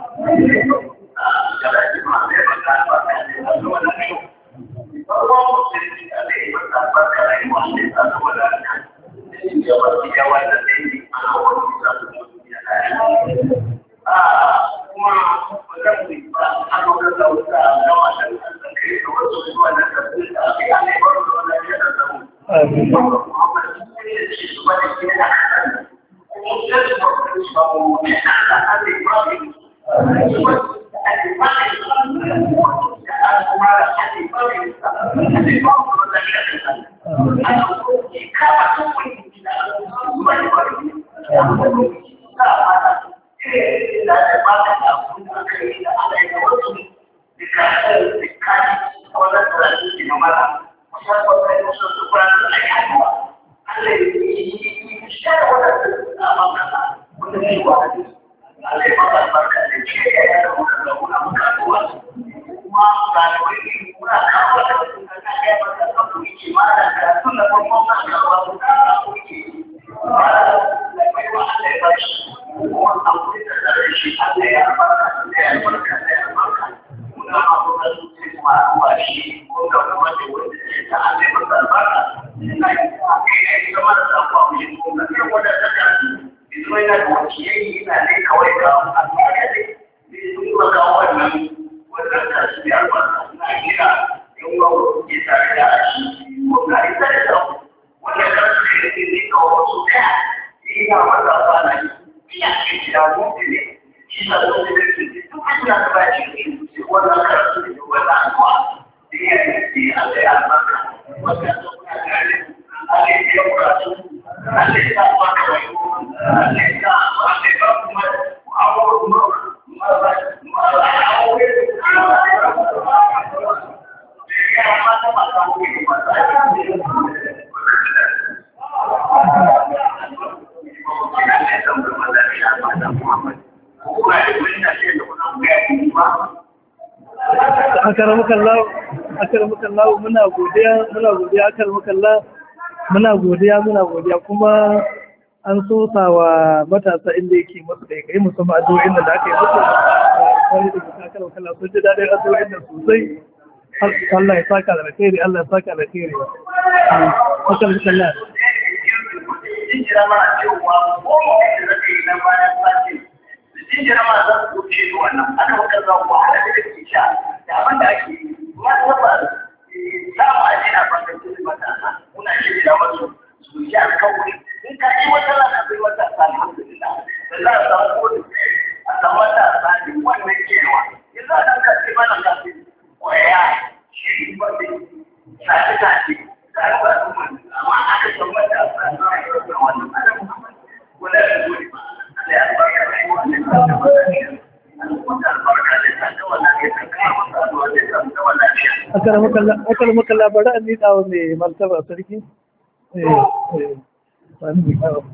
da shi ma da ba ta ba da zuwa da shi ba ba mu sai da ne ba ta ba ka yi wanda ta zuwa da shi ya ba ya wanda ne a wani da su ya kuma zan yi ba a lokacin da wuta na wasan da kai da wasu zuwa da kafin da ake yi ba da wannan ya da zama. Kuma ne da shi zuwa da ke da kan kuma da su ba su ba mu ne da ake ba ne. Kuma ake ba ne da kuma da ake ba ne ake ba mu da ya da ana ko ki ka ba su wani da zuwa da ba ne. Ka ba da da ba da abu da aka yi da ala yi wasu da kasar da kaji wannan da su ke mamala kusan wata yi wasu su kwana da ake hannuwa ala yi shi da wadanda a mamala wanda ne wa da ala yi maka barka da ke ya yi da wadanda muna bukatuwa kuma ga da wani muna kawo da su da ka yi maka abu yake ma da karatu na farkon na kawo da abu yake ba da mai wa ala yi ba shi kuma abu da shi Allah ya barka da ya barka da ya barka muna abu da su ce kuma ruwa shi ko ga kuma da wanda ke ta Allah ya barka ina yi kuma da sabuwa mu yi kuma da wanda ta ta idan yana da wani yayi ina ne kawai ga Allah ya dai ni sun ba ga wannan ta shi ya barka ina gida in ga wani ta da shi ko ga ita da wannan ka su ne ko su ta ina wanda ba na iya ce da mutum ne shi da wani da ke duk ana da ba shi wannan karatu ne wannan abuwa da ya yi Allah ya albarka wanda ta kuna gane Allah ya yi karatu Allah ya sa maka wani Allah ya sa Allah ya ba kuma abubuwa akaramakallahu muna godiya akaramakallahu kuma an sosa wa matasa inda yake masu ɗaiƙai musamman addu'o'in da aka yi musu kwari da buka akaramakallahu sun ji daɗin addu'o'in da sosai Allah ya saka da alkhairi Allah ya saka da alkhairi akaramakallahu jinjira ma za su wuce da wannan aka maka za ku wahala da kake sha da abin da ake yi ma ba samu a jina bankin su matasa muna shirya wasu su sha kawai in ka yi wata rana bai wata alhamdulillah da za a samu kodin a samu wata sani wannan kewa yanzu a nan kasi mana kasi kwaya shi ba ne sace za a ba su mani amma aka samu wata sani na wannan ana muhammad wala da zuwa ba Allah ya albarka da yi wannan albarka da ta ga wannan ya ta kama masa addu'a da ta ga wannan akar maka labarai an miƙa wa mai martaba sarki wani miƙa wa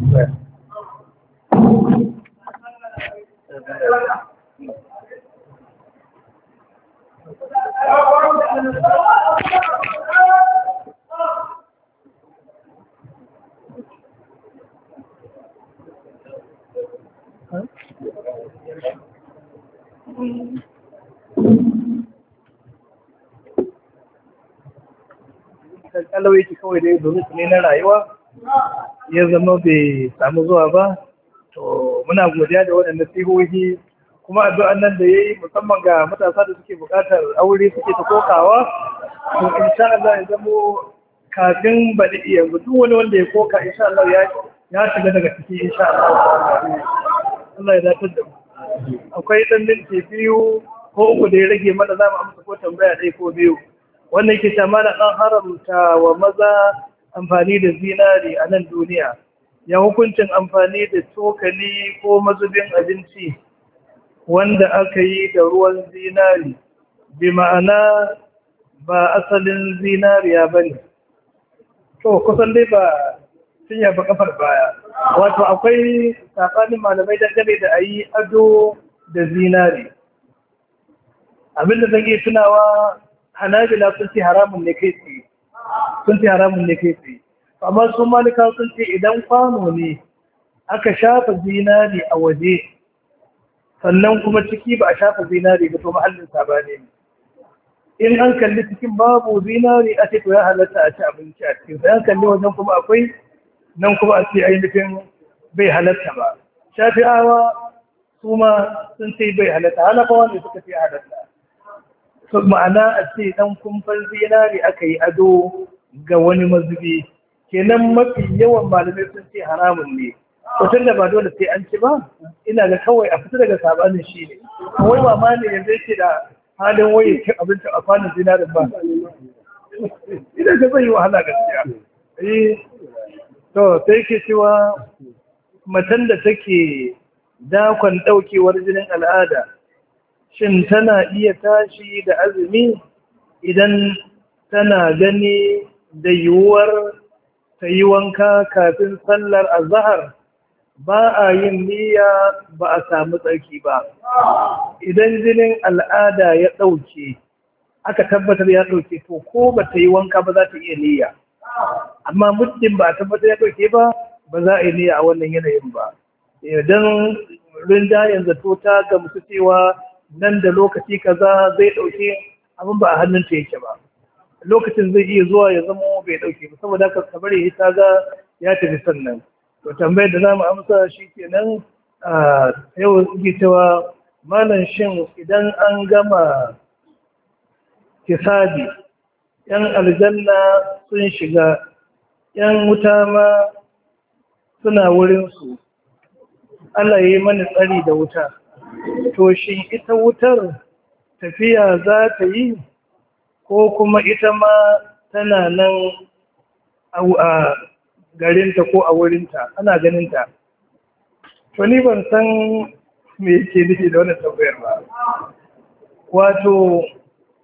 kalawai ki kawai dai domin su ne na rayuwa ya zama bai samu zuwa ba to muna godiya da waɗanda sihohi kuma addu'an nan da yayi musamman ga matasa da suke buƙatar aure suke ta kokawa to insha Allah ya zamo kafin baɗi iya duk wani wanda ya koka insha Allah ya shiga daga ciki insha Allah Allah ya dace da mu akwai ɗan minti biyu ko uku da ya rage mana za mu amsa ko tambaya ɗaya ko biyu wannan yake ta mana ɗan haramta wa maza amfani da zinari a nan duniya ya hukuncin amfani da cokali ko mazubin abinci wanda aka yi da ruwan zinari bi ma'ana ba asalin zinariya ba ne to kusan dai ba sun yaba kafar baya wato akwai saɓanin malamai dangane da a yi ado da zinari abinda zan iya tunawa hanabila sun ce haramun ne kai tsaye amma sun malika sun ce idan kwano ne aka shafa zinari a waje sannan kuma ciki ba a shafa zinari ba to mahallin sabani ne in an kalli cikin babu zinari a ce to ya halatta a ci abinci a cikin sai an kalli wajen kuma akwai nan kuma a ce ainihin bai halatta ba shafi'awa su ma sun ce bai halatta halafawa ne suka ce halatta ma'ana a ce dan kumfan zinari aka yi ado ga wani mazubi kenan mafi yawan malamai sun ce haramun ne hoton da ba dole sai an ci ba ina ga kawai a fita daga sabanin shi ne kawai mama ne yanzu yake da halin waye cin abinci a kwanan zinarin ba idan ka zai yi wahala gaskiya to sai ke cewa matan da take dakon daukewar jinin al'ada shin tana iya tashi da azumi idan tana gani da yiwuwar ta yi wanka kafin sallar azahar ba a yin niyya ba a samu tsarki ba idan jinin al'ada ya ɗauke aka tabbatar ya ɗauke to ko ba ta yi wanka ba za ta iya niyya amma muddin ba a tabbatar ya ɗauke ba ba za a yi niyya a wannan yanayin ba idan rinjayen zato ta gamsu cewa nan da lokaci kaza zai ɗauke abin ba a hannunta yake ba lokacin zai iya zuwa ya zama bai ɗauke ba saboda haka kabari ta ga ya tafi sannan to tambayar da zamu amsa shi kenan yau suke cewa malam shin idan an gama hisabi yan aljanna sun shiga yan wuta ma suna wurinsu Allah ya yi mana tsari da wuta to shin ita wutar tafiya za ta yi ko kuma ita ma tana nan a garinta ko a wurinta ana ganinta to ni ban san me yake nufi da wannan tambayar ba wato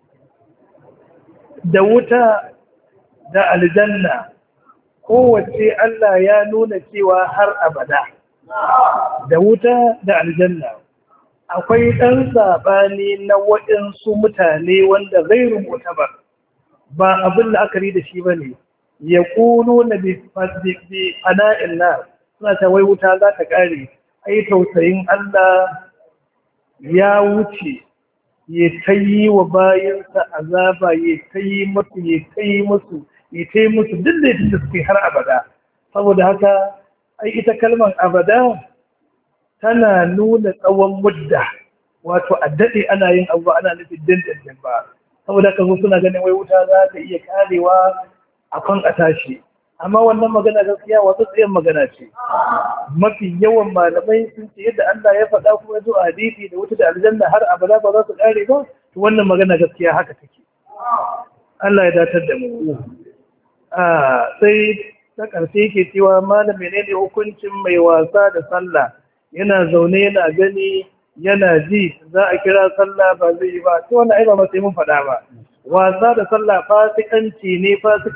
da wuta da aljanna kowace Allah ya nuna cewa har abada da wuta da aljanna akwai ɗan saɓani na waɗansu mutane wanda zai rubuta ba abin la'akari da shi ba ne ya ƙuno na fana'in na suna ta wai wuta za ta ƙare ai tausayin Allah ya wuce ya ta yi wa bayansa azaba ya ta yi musu duk da suke har abada saboda haka ai ita kalmar abada tana nuna tsawon mudda wato a daɗe ana yin abu ana nufin dindindin ba saboda haka suna ganin wai wuta za ta iya karewa a kan a tashi amma wannan magana gaskiya wasu tsayin magana ce mafi yawan malamai sun ce yadda Allah ya faɗa kuma ya zo a hadisi da wuta da aljanna har abada ba za su kare ba to wannan magana gaskiya haka take Allah ya datar da mu sai ta ƙarshe yake cewa malam menene hukuncin mai wasa da sallah yana zaune yana gani yana ji za a kira sallah ba zai yi ba to wannan ai ba sai mun faɗa ba wasa da sallah fasikanci ne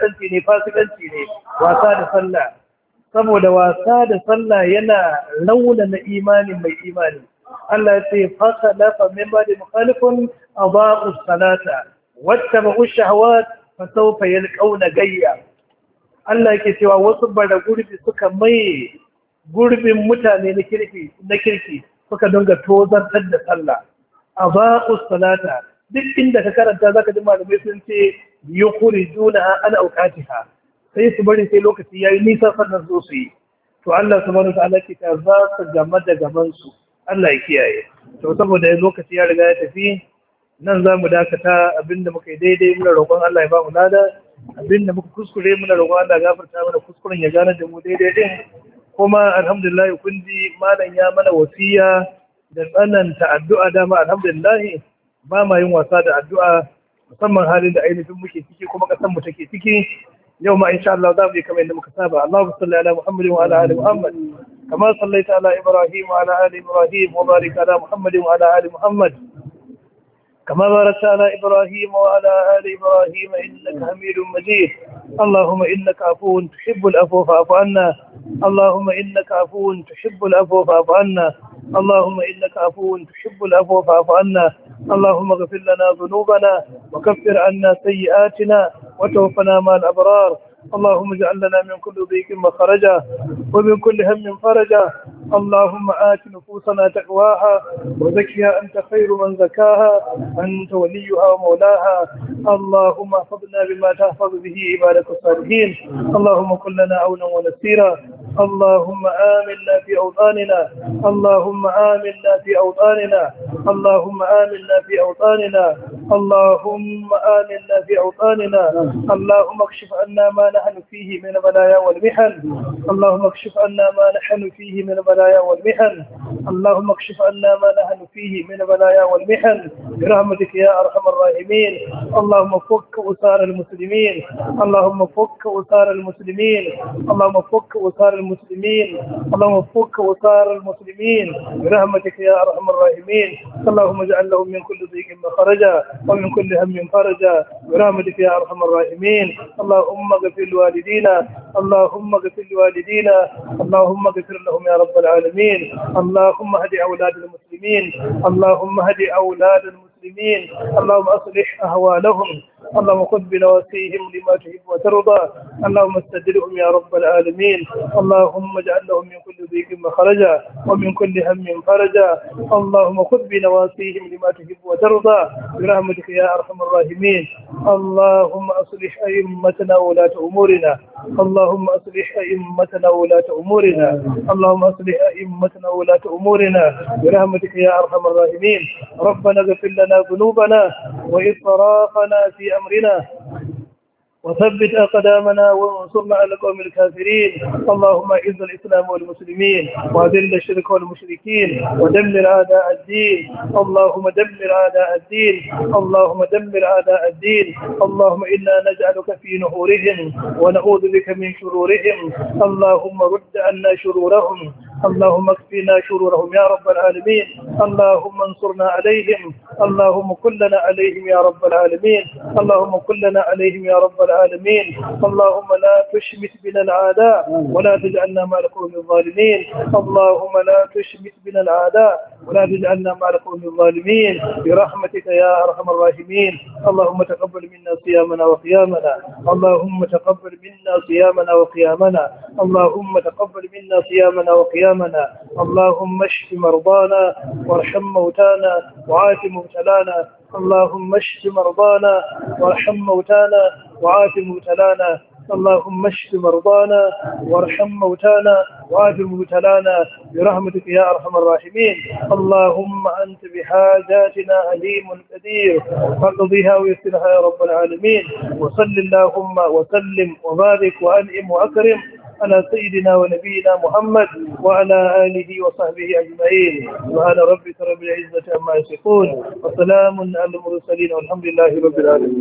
wasa da sallah, saboda wasa da sallah yana raunana imanin mai imani. Allah ya ce fasalafa min ba'di mukhalifun adaa'u salata wattaba'u shahawat fasawfa yalqawna gayya. Allah yake cewa wasu bara gurbi suka mai gurbin mutane na kirki suka dinga tozartar da sallah. Adaa'u salata, duk inda ka karanta zaka ji malamai sun ce yukhrijuna an awqatiha, sai su bari sai lokaci yayi nisa sannan zo su yi. To Allah subhanahu wa ta'ala ke ta za su game da gaban su. Allah ya kiyaye. To saboda lokaci ya riga ya tafi, nan za mu dakata. Abinda muka yi daidai muna roƙon Allah ya ba mu lada, abinda muka kuskure muna roƙon Allah ya gafarta mana kuskuren ya gane da mu daidai din. Kuma alhamdulillah kun ji malam ya mana wasiya da tsananta addu'a. Dama alhamdulillah ba ma yin wasa da addu'a, musamman halin da ainihin muke ciki kuma ƙasar mu take ciki. Yau ma insha Allah za mu yi kamar yadda muka saba. Allahumma salli ala Muhammad wa ala ali Muhammad kama sallaita ala Ibrahim wa ala ali Ibrahim wa barik ala Muhammad wa ala ali Muhammad كما باركت على إبراهيم وعلى آل إبراهيم إنك حميد مجيد. اللهم إنك عفو تحب العفو فاعف عنا. اللهم إنك عفو تحب العفو فاعف عنا. اللهم إنك عفو تحب العفو فاعف عنا. اللهم اغفر لنا ذنوبنا وكفر عنا سيئاتنا وتوفنا مع الأبرار. اللهم اجعل لنا من كل ضيق مخرجا ومن كل هم فرجا. اللهم آت نفوسنا تقواها وزكها أنت خير من زكاها أنت وليها ومولاها. اللهم احفظنا بما تحفظ به عبادك الصالحين. اللهم كن لنا عونا ونسيرا. اللهم آمنا في أوطاننا. اللهم آمنا في أوطاننا. اللهم آمنا في أوطاننا. اللهم آمنا في أوطاننا. اللهم اكشف عنا ما نحن فيه من البلايا والمحن. اللهم اكشف عنا ما نحن فيه من البلايا والمحن. اللهم اكشف عنا ما نحن فيه من البلايا والمحن برحمتك يا أرحم الراحمين. اللهم فك أسار المسلمين. اللهم فك أسار المسلمين. اللهم فك أسار المسلمين. اللهم فك أسار المسلمين برحمتك يا أرحم الراحمين. اللهم اجعل لهم من كل ضيق مخرجا ومن كل هم فرجا برحمتك يا أرحم الراحمين. اللهم اغفر لوالدينا. اللهم اغفر لوالدينا. اللهم اغفر لهم يا رب العالمين. اللهم اهد أولاد المسلمين. اللهم اهد أولاد المسلمين. اللهم أصلح أهوالهم. اللهم خذ بنواسيهم لما تحب وترضى. اللهم استدرهم يا رب العالمين. اللهم اجعل لهم من كل ضيق مخرجا ومن كل هم فرجا. اللهم خذ بنواسيهم لما تحب وترضى برحمتك يا أرحم الراحمين. اللهم أصلح أئمتنا وولاة أمورنا. اللهم أصلح أئمتنا وولاة أمورنا. اللهم أصلح أئمتنا وولاة أمورنا برحمتك يا أرحم الراحمين. ربنا اغفر لنا ذنوبنا وإسرافنا في أمرنا وثبت أقدامنا وانصرنا على القوم الكافرين. اللهم أعز الإسلام والمسلمين وأذل الشرك والمشركين ودمر أعداء الدين. اللهم دمر أعداء الدين. اللهم دمر أعداء الدين. اللهم إنا نجعلك في نحورهم ونعوذ بك من شرورهم. اللهم رد عنا شرورهم. اللهم اكفنا شرورهم يا رب العالمين. اللهم انصرنا عليهم. اللهم كلنا عليهم يا رب العالمين. اللهم كلنا عليهم يا رب العالمين. اللهم لا تشمت بنا العداء ولا تجعلنا مع القوم الظالمين. اللهم لا تشمت بنا العداء ولا تجعلنا مع القوم الظالمين برحمتك يا أرحم الراحمين. اللهم تقبل منا صيامنا وقيامنا. اللهم تقبل منا صيامنا وقيامنا. اللهم تقبل منا صيامنا وقيامنا. اللهم اشف مرضانا وارحم موتانا وعاف مبتلانا. اللهم اشف مرضانا وارحم موتانا وعاف مبتلانا. اللهم اشف مرضانا وارحم موتانا وعاف مبتلانا برحمتك يا أرحم الراحمين. اللهم أنت بحاجاتنا عليم قدير فاقضيها ويسرها يا رب العالمين. وصل اللهم وسلم وبارك وأنعم وأكرم على سيدنا ونبينا محمد وعلى آله وصحبه أجمعين. سبحان ربك رب العزة عما يصفون وسلام على المرسلين والحمد لله رب العالمين.